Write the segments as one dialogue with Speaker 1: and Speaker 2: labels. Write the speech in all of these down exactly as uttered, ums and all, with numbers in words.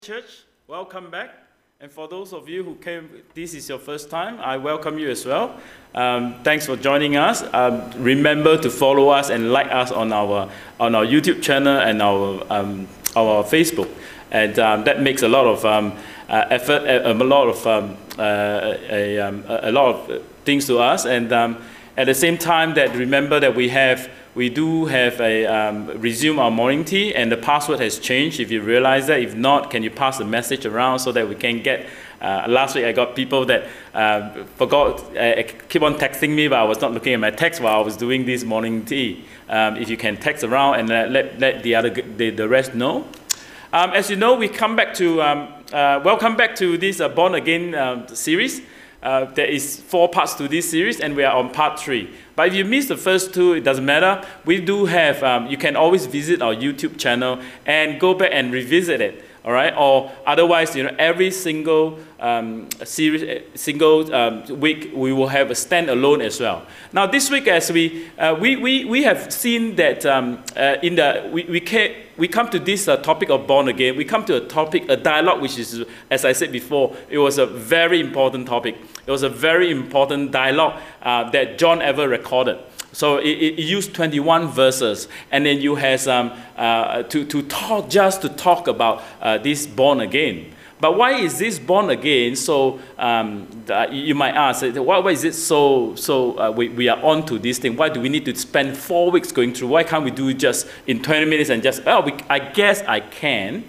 Speaker 1: Church, welcome back. And for those of you who came, this is your first time, I welcome you as well. Um, thanks for joining us. Um, remember to follow us and like us on our on our YouTube channel and our um, our Facebook, and um, that makes a lot of um, uh, effort, a, a lot of um, uh, a, um, a lot of things to us. And um, at the same time, that remember that we have. We do have a um, resume our morning tea, and the password has changed. If you realize that, if not, can you pass the message around so that we can get? Uh, last week I got people that uh, forgot, uh, keep on texting me, but I was not looking at my text while I was doing this morning tea. Um, if you can text around and let let, let the other the, the rest know. Um, as you know, we come back to um, uh, welcome back to this uh, Born Again um, series. Uh, there is four parts to this series, and we are on part three. But if you miss the first two, it doesn't matter. We do have, um, you can always visit our YouTube channel and go back and revisit it, all right? Or otherwise, you know, every single um, series, single um, week, we will have a standalone as well. Now, this week, as we uh, we, we we have seen that um, uh, in the we we can we come to this uh, topic of born again. We come to a topic, a dialogue, which is, as I said before, it was a very important topic. It was a very important dialogue uh, that John ever recorded. So it, it used twenty-one verses, and then you has um, uh, to to talk just to talk about uh, this born again. But why is this born again? So um, you might ask, why, why is it so so uh, we we are on to this thing? Why do we need to spend four weeks going through? Why can't we do it just in twenty minutes and just oh, we, I guess I can,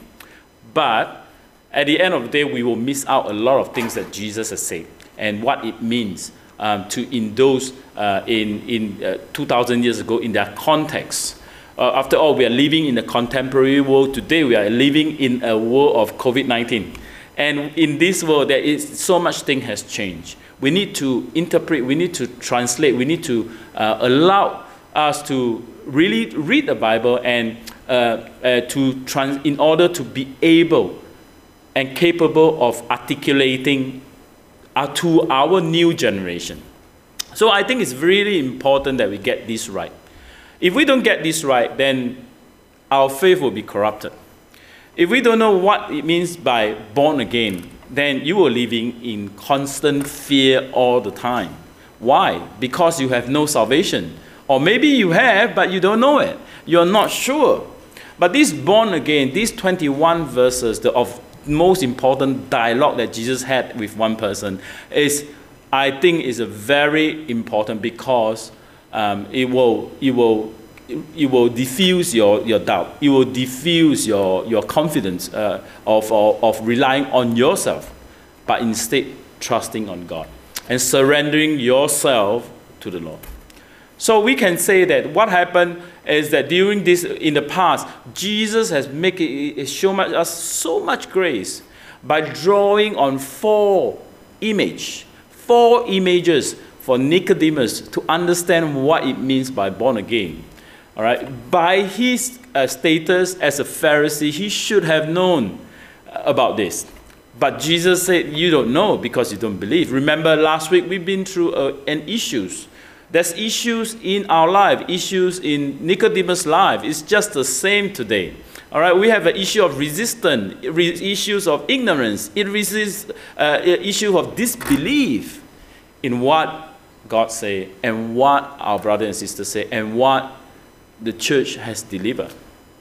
Speaker 1: but at the end of the day, we will miss out a lot of things that Jesus has said and what it means um, to indulge uh, in, in uh, two thousand years ago in their context. Uh, after all, we are living in a contemporary world today. We are living in a world of COVID nineteen. And in this world, there is so much thing has changed. We need to interpret, we need to translate, we need to uh, allow us to really read the Bible and uh, uh, to trans in order to be able and capable of articulating uh, to our new generation. So I think it's really important that we get this right. If we don't get this right, then our faith will be corrupted. If we don't know what it means by born again, then you are living in constant fear all the time. Why? Because you have no salvation. Or maybe you have, but you don't know it. You're not sure. But this born again, these twenty-one verses the, of most important dialogue that Jesus had with one person is, I think, is a very important because um, it will it will it will diffuse your, your doubt. It will diffuse your your confidence uh, of, of of relying on yourself, but instead trusting on God and surrendering yourself to the Lord. So we can say that what happened is that during this, in the past, Jesus has made it, shown us so much grace by drawing on four images, four images for Nicodemus to understand what it means by born again. All right, by his uh, status as a Pharisee, he should have known about this. But Jesus said, "You don't know because you don't believe." Remember, last week we've been through uh, an issues. There's issues in our life, issues in Nicodemus' life. It's just the same today. All right, we have an issue of resistance, re issues of ignorance, it resists uh, issue of disbelief in what God say and what our brothers and sisters say and what the church has delivered.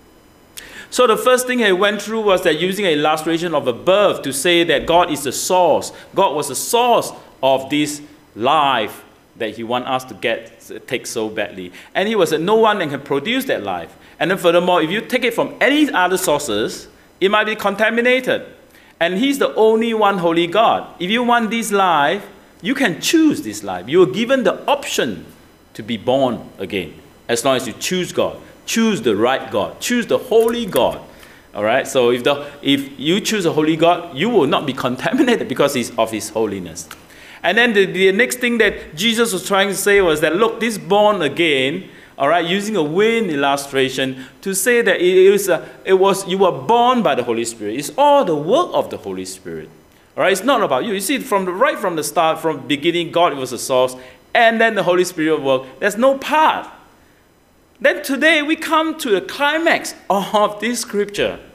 Speaker 1: So the first thing I went through was that using an illustration of a birth to say that God is the source. God was the source of this life that he wants us to get, take so badly. And he was that no one can produce that life. And then furthermore, if you take it from any other sources, it might be contaminated. And he's the only one holy God. If you want this life, you can choose this life. You are given the option to be born again, as long as you choose God. Choose the right God. Choose the holy God. All right? So if, the, if you choose a holy God, you will not be contaminated because he's of his holiness. And then the, the next thing that Jesus was trying to say was that, look, this born again, all right, using a wind illustration to say that it, is a, it was, you were born by the Holy Spirit. It's all the work of the Holy Spirit. All right, it's not about you. You see, from the, right from the start, from the beginning, God was the source, and then the Holy Spirit work. There's no part. Then today we come to the climax of this scripture.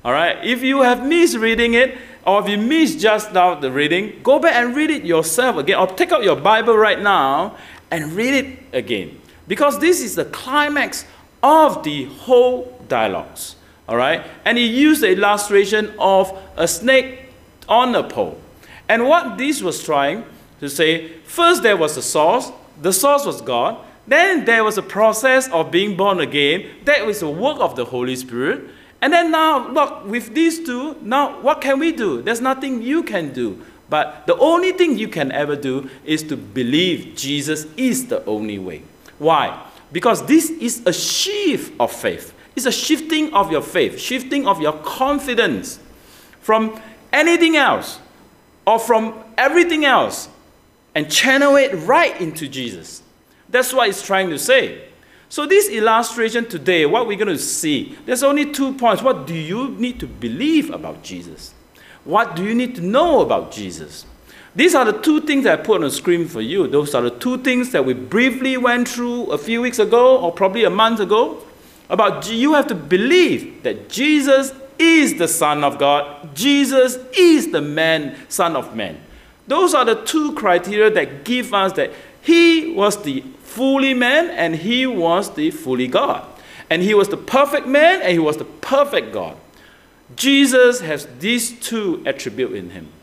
Speaker 1: All right? If you have missed reading it, or if you missed just now the reading, go back and read it yourself again, or take out your Bible right now and read it again. Because this is the climax of the whole dialogues. All right? And he used the illustration of a snake on a pole. And what this was trying to say, first there was the source, the source was God, then there was a process of being born again, that was the work of the Holy Spirit, and then now, look, with these two, now what can we do? There's nothing you can do, but the only thing you can ever do is to believe Jesus is the only way. Why? Because this is a shift of faith. It's a shifting of your faith, shifting of your confidence from anything else or from everything else and channel it right into Jesus. That's what it's trying to say. So this illustration today, what we're going to see, there's only two points. What do you need to believe about Jesus? What do you need to know about Jesus? These are the two things that I put on the screen for you. Those are the two things that we briefly went through a few weeks ago or probably a month ago. About you have to believe that Jesus is the Son of God. Jesus is the man, Son of Man. Those are the two criteria that give us that he was the fully man and he was the fully God. And he was the perfect man and he was the perfect God. Jesus has these two attributes in him.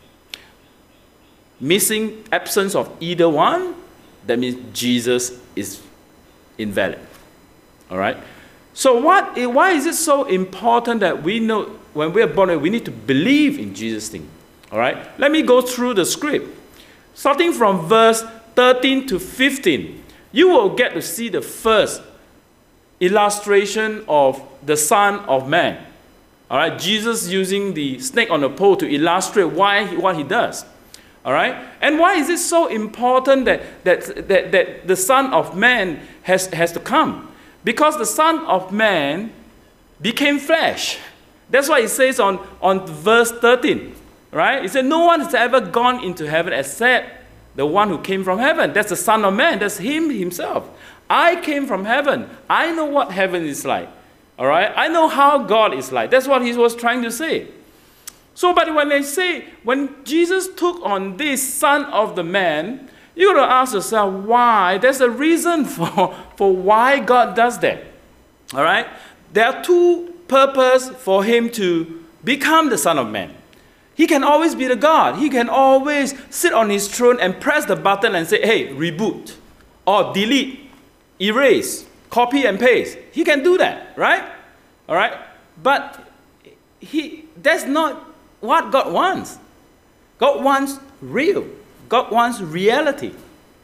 Speaker 1: Missing, absence of either one, that means Jesus is invalid. All right? So what, why is it so important that we know when we are born, we need to believe in Jesus' thing? All right? Let me go through the script. Starting from verse thirteen to fifteen, you will get to see the first illustration of the Son of Man. All right? Jesus using the snake on the pole to illustrate why he, what he does. All right? And why is it so important that, that, that, that the Son of Man has, has to come? Because the Son of Man became flesh. That's why it says on, on verse thirteen. Right? It said, no one has ever gone into heaven except the one who came from heaven. That's the Son of Man. That's him himself. I came from heaven. I know what heaven is like. All right? I know how God is like. That's what he was trying to say. So, but when they say, when Jesus took on this Son of the Man, you got to ask yourself why. There's a reason for, for why God does that. All right? There are two purposes for him to become the Son of Man. He can always be the God. He can always sit on his throne and press the button and say, hey, reboot, or delete, erase, copy and paste. He can do that, right? All right? But he, that's not what God wants. God wants real. God wants reality.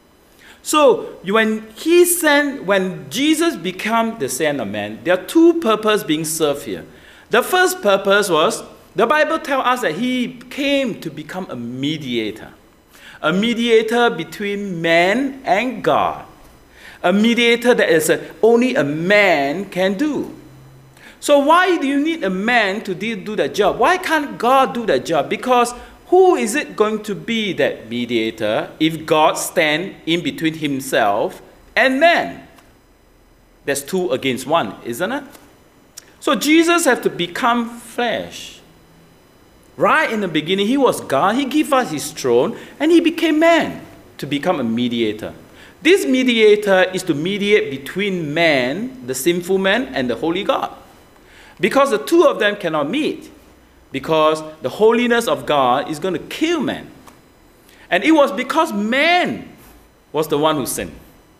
Speaker 1: So when he sent, when Jesus became the Son of Man, there are two purposes being served here. The first purpose was, the Bible tells us that he came to become a mediator. A mediator between man and God. A mediator that is a, only a man can do. So why do you need a man to do that job? Why can't God do that job? Because who is it going to be that mediator if God stands in between himself and man? That's two against one, isn't it? So Jesus has to become flesh. Right in the beginning, he was God. He gave us his throne, and he became man to become a mediator. This mediator is to mediate between man, the sinful man, and the holy God. Because the two of them cannot meet. Because the holiness of God is going to kill man. And it was because man was the one who sinned.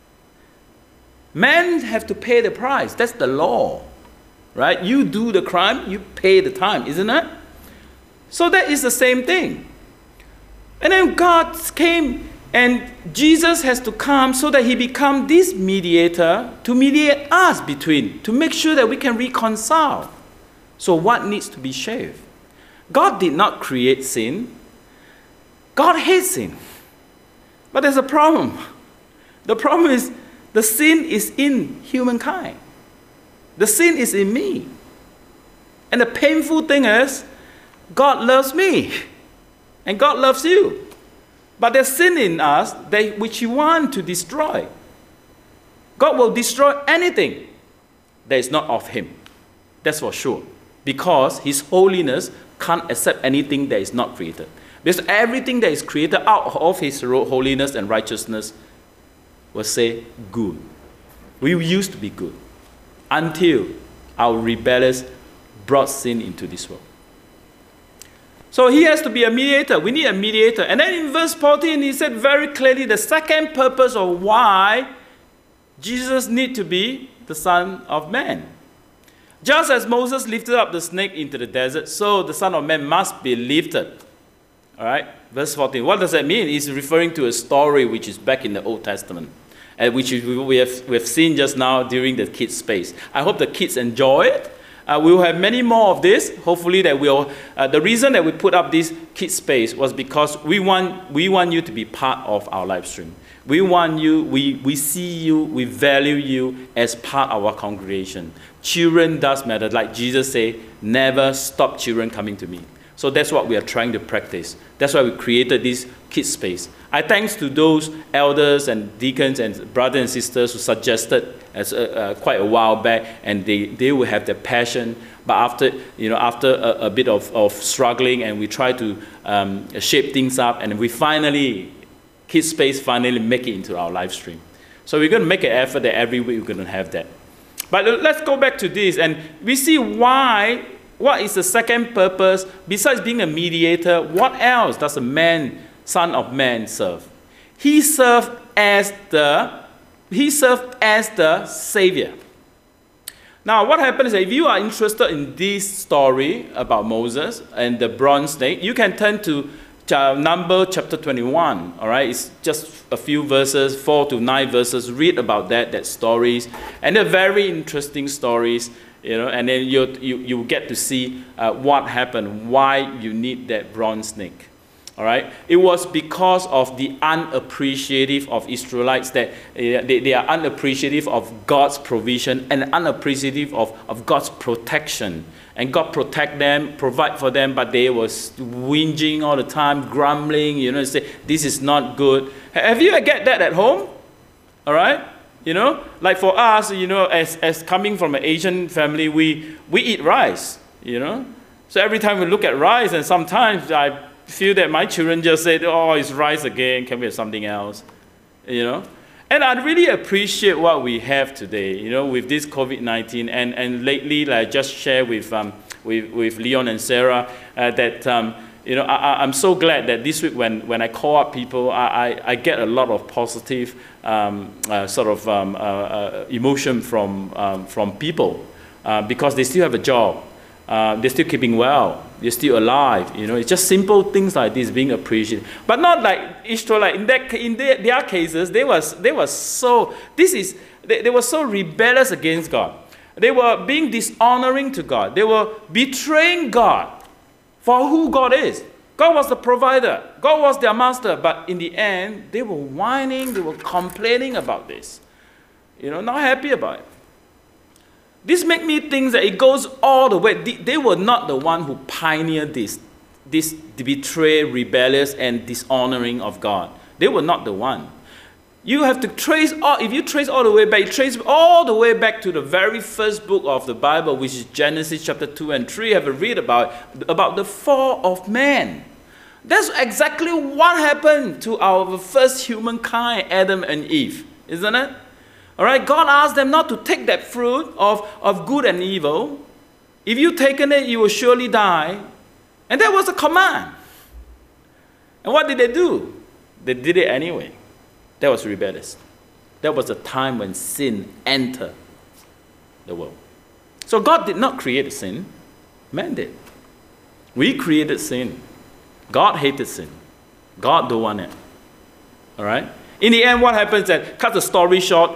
Speaker 1: Men have to pay the price. That's the law. Right? You do the crime, you pay the time, isn't it? So that is the same thing. And then God came and Jesus has to come so that he become this mediator to mediate us between, to make sure that we can reconcile. So what needs to be shaved? God did not create sin. God hates sin. But there's a problem. The problem is the sin is in humankind. The sin is in me. And the painful thing is, God loves me, and God loves you. But there's sin in us that, which he wants to destroy. God will destroy anything that is not of him. That's for sure. because his holiness can't accept anything that is not created. Because everything that is created out of his holiness and righteousness will say good. We used to be good until our rebellious brought sin into this world. So he has to be a mediator. We need a mediator. And then in verse fourteen, he said very clearly the second purpose of why Jesus needs to be the Son of Man. Just as Moses lifted up the snake into the desert, so the Son of Man must be lifted. All right, verse fourteen. What does that mean? It's referring to a story which is back in the Old Testament, and which we have, we have seen just now during the kids' space. I hope the kids enjoy it. Uh, we will have many more of this. Hopefully that we'll, uh, the reason that we put up this kids space was because we want, we want you to be part of our live stream. We want you, we, we see you, we value you as part of our congregation. Children does matter. Like Jesus said, never stop children coming to me. So that's what we are trying to practice. That's why we created this kids space. I thanks to those elders and deacons and brothers and sisters who suggested as a, uh, quite a while back, and they, they will have their passion. But after, you know, after a, a bit of, of struggling, and we try to um, shape things up, and we finally, kids space finally make it into our live stream. So we're going to make an effort that every week we're going to have that. But let's go back to this, and we see why. What is the second purpose? Besides being a mediator, what else does a man, Son of Man, serve? He served as the, he served as the Savior. Now, what happens is, if you are interested in this story about Moses and the bronze snake, you can turn to Numbers chapter twenty-one. All right, it's just a few verses, four to nine verses. Read about that, that stories, and they're very interesting stories. You know, and then you you you get to see uh, what happened, why you need that bronze snake. All right, it was because of the unappreciative of Israelites that uh, they, they are unappreciative of God's provision and unappreciative of, of God's protection. And God protect them, provide for them, but they was whinging all the time, grumbling. You know, say this is not good. Have you get that at home? All right. You know, like for us, you know, as, as coming from an Asian family, we, we eat rice, you know. So every time we look at rice, and sometimes I feel that my children just say, oh, it's rice again, can we have something else, you know. And I really appreciate what we have today, you know, with this COVID nineteen. And, and lately, like I just shared with, um, with, with Leon and Sarah uh, that, um, you know, I, I'm so glad that this week when, when I call up people, I, I, I get a lot of positive um, uh, sort of um, uh, uh, emotion from, um, from people uh, because they still have a job. Uh, they're still keeping well. They're still alive. You know, it's just simple things like this being appreciated. But not like Israelite. In, that, in their, their cases, they was, they was so, this is, they, they were so rebellious against God. They were being dishonoring to God. They were betraying God for who God is. God was the provider. God was their master. But in the end, they were whining. They were complaining about this. You know, not happy about it. This makes me think that it goes all the way. They were not the one who pioneered this, this betray, rebellious, and dishonoring of God. They were not the one. You have to trace, all, if you trace all the way back, trace all the way back to the very first book of the Bible, which is Genesis chapter two and three. Have a read about, about the fall of man. That's exactly what happened to our first humankind, Adam and Eve, isn't it? All right, God asked them not to take that fruit of, of good and evil. If you've taken it, you will surely die. And that was a command. And what did they do? They did it anyway. That was rebellious. That was the time when sin entered the world. So God did not create sin. Man did. We created sin. God hated sin. God don't want it. All right? In the end, what happens is that, cut the story short,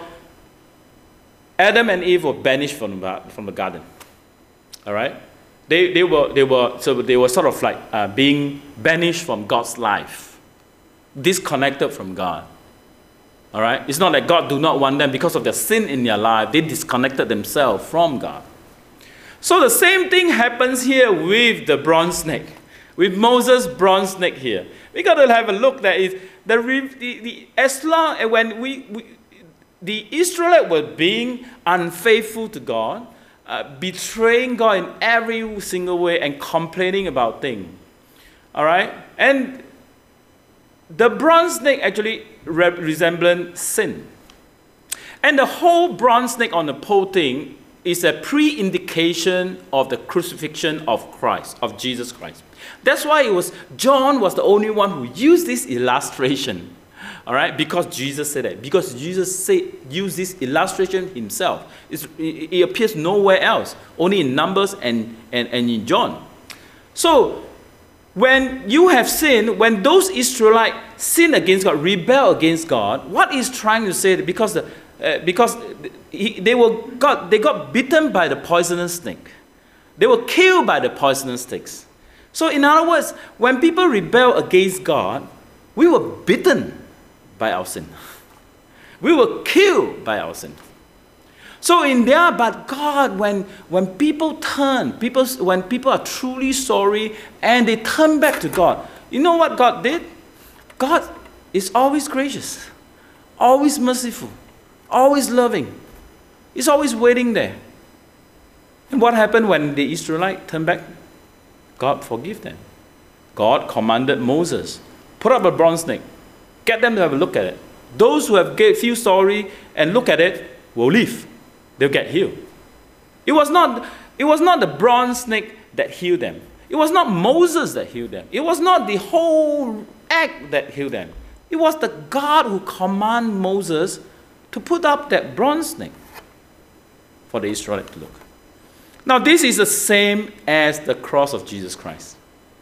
Speaker 1: Adam and Eve were banished from the, from the garden. All right? They, they, were, they, were, so they were sort of like uh, being banished from God's life. Disconnected from God. All right? It's not that God do not want them because of their sin in their life. They disconnected themselves from God. So the same thing happens here with the bronze snake. With Moses' bronze snake here. We got to have a look that is the, the, the as long as when we, we the Israelites were being unfaithful to God, uh, betraying God in every single way and complaining about things. All right? And the bronze snake actually re- resembles sin. And the whole bronze snake on the pole thing is a pre-indication of the crucifixion of Christ, of Jesus Christ. That's why it was John was the only one who used this illustration. All right, because Jesus said that. Because Jesus said, used this illustration himself. It's, it, it appears nowhere else, only in Numbers and, and, and in John. So, when you have sinned, when those Israelites sin against God, rebel against God, what is trying to say? Because the, uh, because he, they were got they got bitten by the poisonous snake, they were killed by the poisonous snakes. So, in other words, when people rebel against God, we were bitten by our sin. We were killed by our sin. So in there, but God, when, when people turn, people, when people are truly sorry and they turn back to God, you know what God did? God is always gracious, always merciful, always loving. He's always waiting there. And what happened when the Israelites turned back? God forgave them. God commanded Moses, put up a bronze snake. Get them to have a look at it. Those who have feel sorry and look at it will live. They'll get healed. It was not, it was not the bronze snake that healed them. It was not Moses that healed them. It was not the whole act that healed them. It was the God who commanded Moses to put up that bronze snake for the Israelites to look. Now this is the same as the cross of Jesus Christ.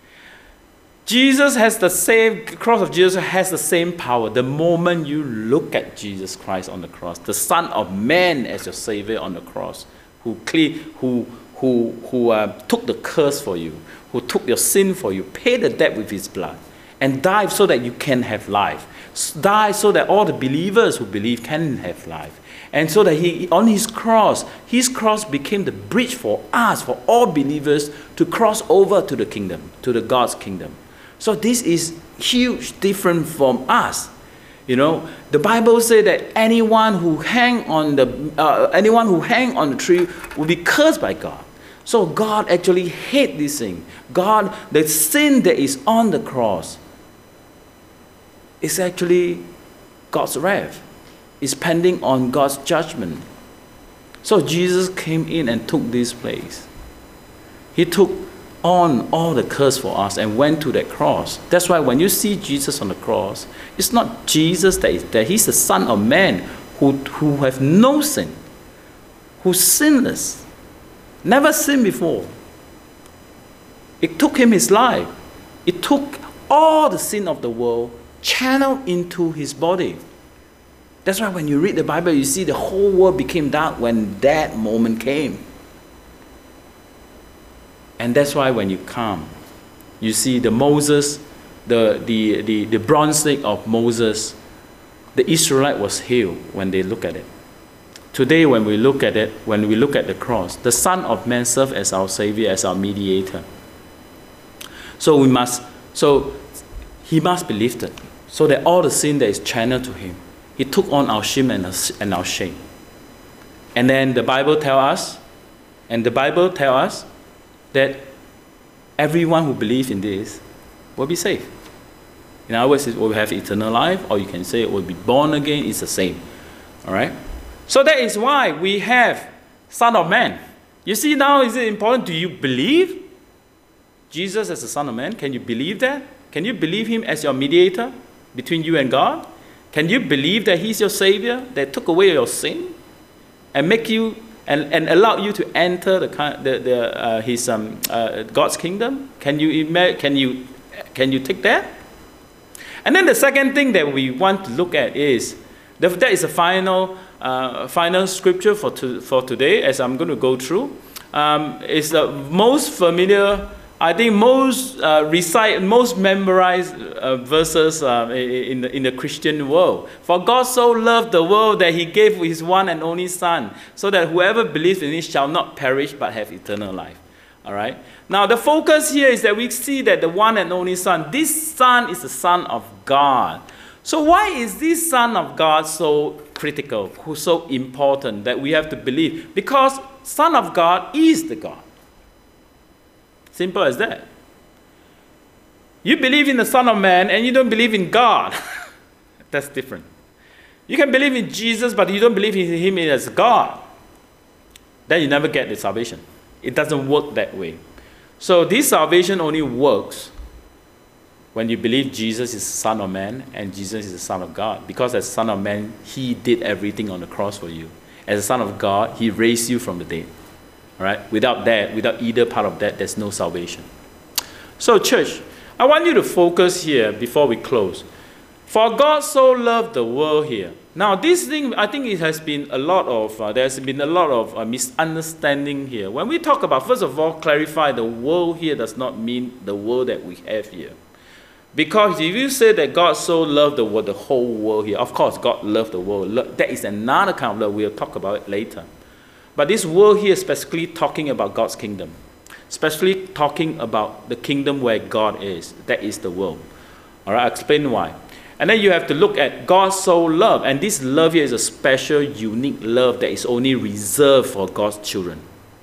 Speaker 1: Jesus has the same, the cross of Jesus has the same power. The moment you look at Jesus Christ on the cross, the Son of Man as your Savior on the cross, who clean, who who who uh, took the curse for you, who took your sin for you, paid the debt with his blood, and died so that you can have life. Die so that all the believers who believe can have life. And so that he, on his cross, his cross became the bridge for us, for all believers to cross over to the kingdom, to the God's kingdom. So this is huge, different from us. You know, the Bible says that anyone who hang on the uh, anyone who hang on the tree will be cursed by God. So God actually hates this thing. God, the sin that is on the cross, is actually God's wrath. It's pending on God's judgment. So Jesus came in and took this place. He took on all the curse for us and went to that cross. That's why when you see Jesus on the cross, it's not Jesus that is there. He's the Son of Man who, who have no sin, who's sinless, never sinned before. It took him his life. It took all the sin of the world channeled into his body. That's why when you read the Bible, you see the whole world became dark when that moment came. And that's why when you come, you see the Moses, the, the, the, the bronze snake of Moses, the Israelite was healed when they look at it. Today when we look at it, when we look at the cross, the Son of Man served as our Savior, as our mediator. So we must, so he must be lifted, so that all the sin that is channeled to him, he took on our shame and our, and our shame. And then the Bible tells us, and the Bible tells us, that everyone who believes in this will be saved. In other words, it will have eternal life, or you can say it will be born again. It's the same. All right? So that is why we have Son of Man. You see now, is it important? Do you believe Jesus as the Son of Man? Can you believe that? Can you believe him as your mediator between you and God? Can you believe that he's your Savior, that took away your sin and make you And, and allow you to enter the, the, the uh, his um, uh, God's kingdom? Can you can you can you take that? And then the second thing that we want to look at is the, that is the final uh, final scripture for to, for today. As I'm going to go through, um, is the most familiar. I think most uh, recite, most memorized uh, verses uh, in, the, in the Christian world. For God so loved the world that he gave his one and only Son, so that whoever believes in him shall not perish but have eternal life. All right. Now the focus here is that we see that the one and only Son, this Son is the Son of God. So why is this Son of God so critical, so important that we have to believe? Because Son of God is the God. Simple as that. You believe in the Son of Man and you don't believe in God. That's different. You can believe in Jesus, but you don't believe in him as God. Then you never get the salvation. It doesn't work that way. So this salvation only works when you believe Jesus is the Son of Man and Jesus is the Son of God. Because as Son of Man, he did everything on the cross for you. As a Son of God, he raised you from the dead. All right? Without that, without either part of that, there's no salvation. So church, I want you to focus here before we close. For God so loved the world here. Now this thing, I think it has been a lot of, uh, there's been a lot of uh, misunderstanding here. When we talk about, first of all, clarify the world here does not mean the world that we have here. Because if you say that God so loved the world, the whole world here, of course God loved the world. That is another kind of love. We'll talk about it later. But this world here is specifically talking about God's kingdom. Especially talking about the kingdom where God is. That is the world. All right, I'll explain why. And then you have to look at God so loved. And this love here is a special, unique love that is only reserved for God's children.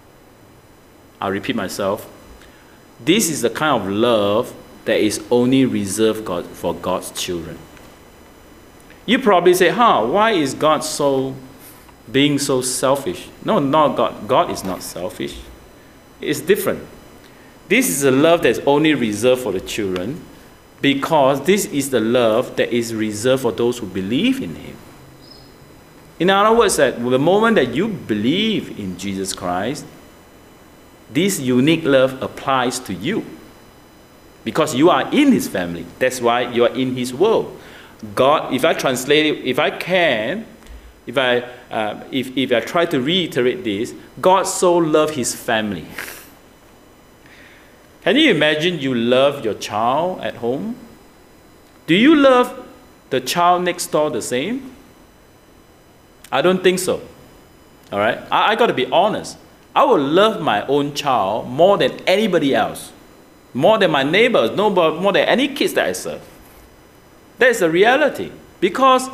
Speaker 1: I'll repeat myself. This is the kind of love that is only reserved God, for God's children. You probably say, huh, why is God so being so selfish? No, not God. God is not selfish. It's different. This is a love that's only reserved for the children because this is the love that is reserved for those who believe in him. In other words, that the moment that you believe in Jesus Christ, this unique love applies to you. Because you are in his family. That's why you are in his world. God, if I translate it, if I can, if I, uh, if, if I try to reiterate this, God so loved his family. Can you imagine you love your child at home? Do you love the child next door the same? I don't think so. All right? I, I got to be honest. I will love my own child more than anybody else. More than my neighbors, no, more than any kids that I serve. That is the reality. Because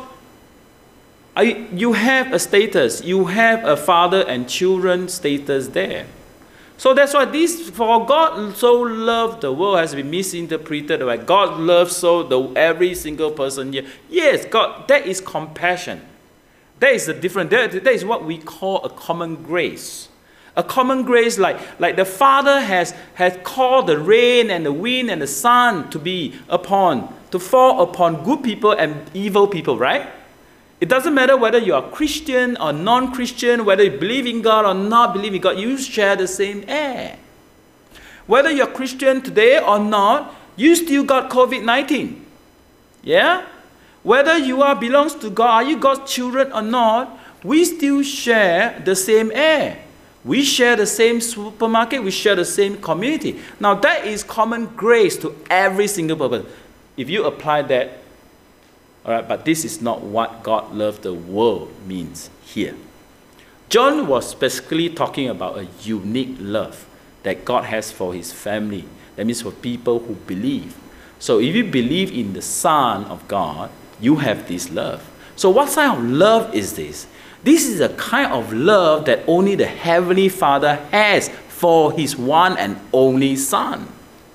Speaker 1: I, you have a status. You have a father and children status there. So that's why this, for God so loved the world, has been misinterpreted. Like God loves so the, every single person here. Yes, God, that is compassion. That is the difference. That, that is what we call a common grace. A common grace, like, like the Father has, has called the rain and the wind and the sun to be upon, to fall upon good people and evil people, right? It doesn't matter whether you are Christian or non-Christian, whether you believe in God or not believe in God, you share the same air. Whether you're Christian today or not, you still got COVID nineteen. Yeah? Whether you are belongs to God, are you God's children or not, we still share the same air. We share the same supermarket, we share the same community. Now that is common grace to every single person. If you apply that, all right, but this is not what God loved the world means here. John was specifically talking about a unique love that God has for his family. That means for people who believe. So if you believe in the Son of God, you have this love. So what kind of love is this? This is a kind of love that only the Heavenly Father has for his one and only Son.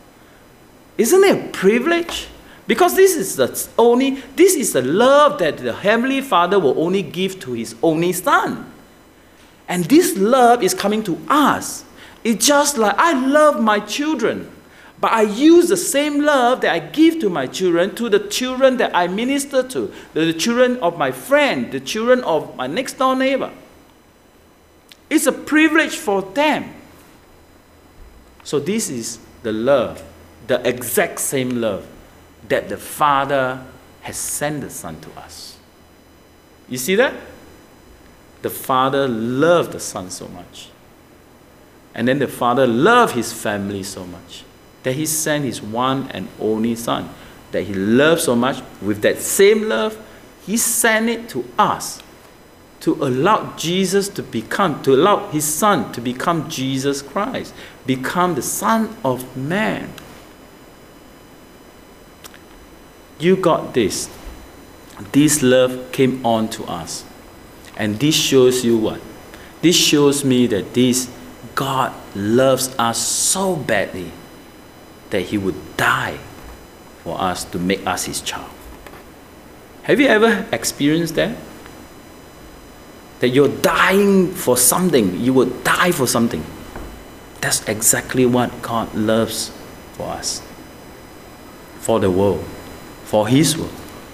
Speaker 1: Isn't it a privilege? Because this is the only, this is the love that the Heavenly Father will only give to his only Son. And this love is coming to us. It's just like I love my children, but I use the same love that I give to my children to the children that I minister to, the children of my friend, the children of my next door neighbor. It's a privilege for them. So this is the love, the exact same love that the Father has sent the Son to us. You see that? The Father loved the Son so much. And then the Father loved his family so much that he sent his one and only Son, that he loved so much. With that same love, he sent it to us to allow Jesus to become, to allow his Son to become Jesus Christ, become the Son of Man. You got this. This love came on to us. And this shows you what? This shows me that this God loves us so badly that he would die for us to make us his child. Have you ever experienced that? That you're dying for something. You would die for something. That's exactly what God loves for us. For the world. For his world.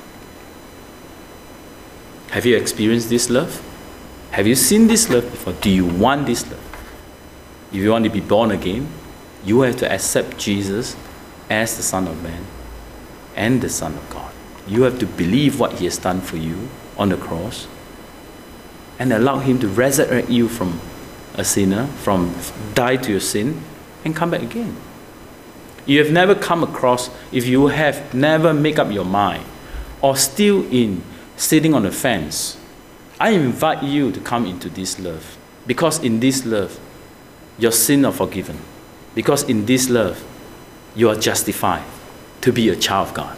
Speaker 1: Have you experienced this love? Have you seen this love before? Do you want this love? If you want to be born again, you have to accept Jesus as the Son of Man and the Son of God. You have to believe what he has done for you on the cross and allow him to resurrect you from a sinner, from die to your sin and come back again. You have never come across, if you have never made up your mind or still in sitting on the fence, I invite you to come into this love. Because in this love, your sins are forgiven. Because in this love, you are justified to be a child of God.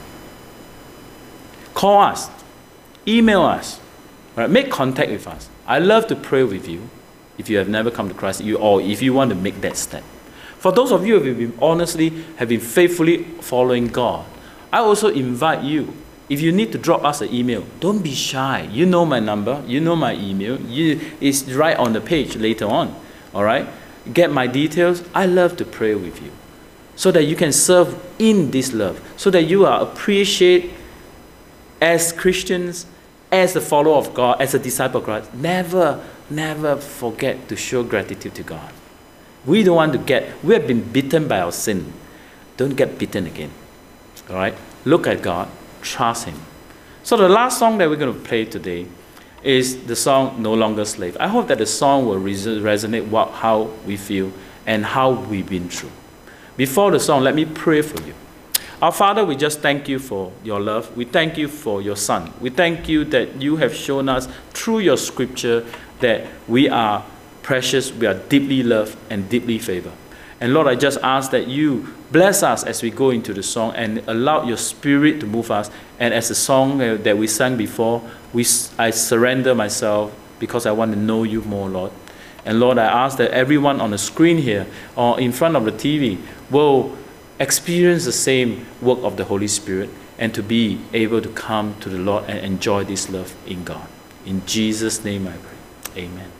Speaker 1: Call us. Email us. Right? Make contact with us. I love to pray with you if you have never come to Christ, you, or if you want to make that step. For those of you who have been honestly, have been faithfully following God, I also invite you, if you need to drop us an email, don't be shy. You know my number. You know my email. You, it's right on the page later on. All right? Get my details. I love to pray with you so that you can serve in this love, so that you are appreciated as Christians, as a follower of God, as a disciple of God. Never, never forget to show gratitude to God. We don't want to get, we have been bitten by our sin. Don't get bitten again. All right? Look at God. Trust him. So the last song that we're going to play today is the song No Longer Slave. I hope that the song will resonate what, how we feel and how we've been through. Before the song, let me pray for you. Our Father, we just thank you for your love. We thank you for your Son. We thank you that you have shown us through your scripture that we are precious, we are deeply loved and deeply favored. And Lord, I just ask that you bless us as we go into the song and allow your spirit to move us. And as the song that we sang before, we, I surrender myself because I want to know you more, Lord. And Lord, I ask that everyone on the screen here or in front of the T V will experience the same work of the Holy Spirit and to be able to come to the Lord and enjoy this love in God. In Jesus' name I pray. Amen.